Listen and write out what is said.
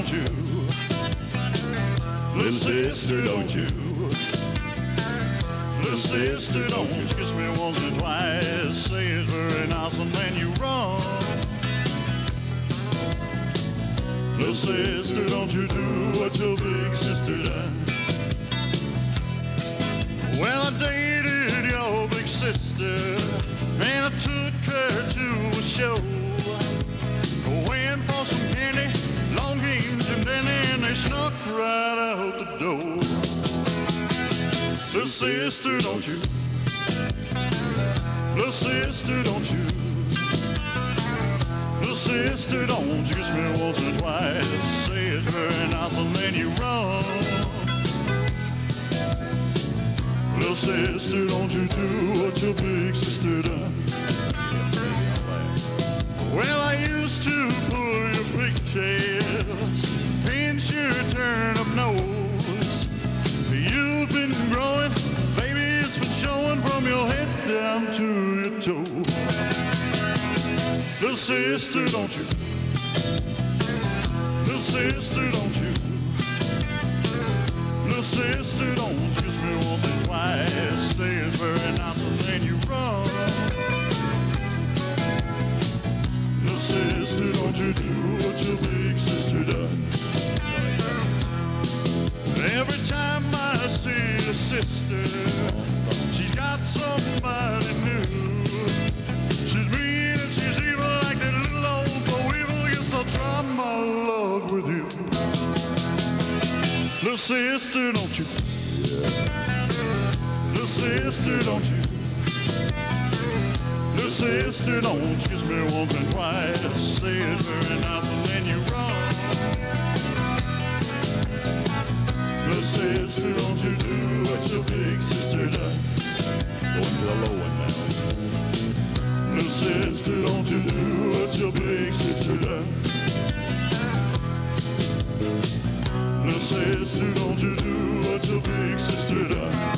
don't you? Little sister, don't you? Little sister, don't you kiss me once or twice? Say it's very nice and then you run. Little sister, don't you do what your big sister done? Well, I dated your big sister, and I took her to a show. Went for some candy, long games, and then they snuck right out the door. Little sister, don't you? Little sister, don't you? Little sister, don't you kiss me once or twice? Say it's very nice and then you run. Little sister, don't you do what your big sister done? Well, I used to pull your pigtails, pinch your turnip nose. You've been growing, baby, it's been showing from your head down to your toe. Little sister, don't you? Little sister, don't you? Little sister, don't you kiss me once or twice? Say it's very nice and then you run. Little sister, don't you do what your big sister done? Every time I see a sister, she's got somebody new. She's mean and she's evil like that little old Bo Evil. Guess I'll try my luck with you. Little sister, don't you? Little sister, don't you? Little sister, don't you kiss me once and twice? Say it's very nice and then you run. Little sister, don't you do what your big sister done? Going to the low one now. Little sister, don't you do what your big sister done? Little sister, don't you do what your big sister done?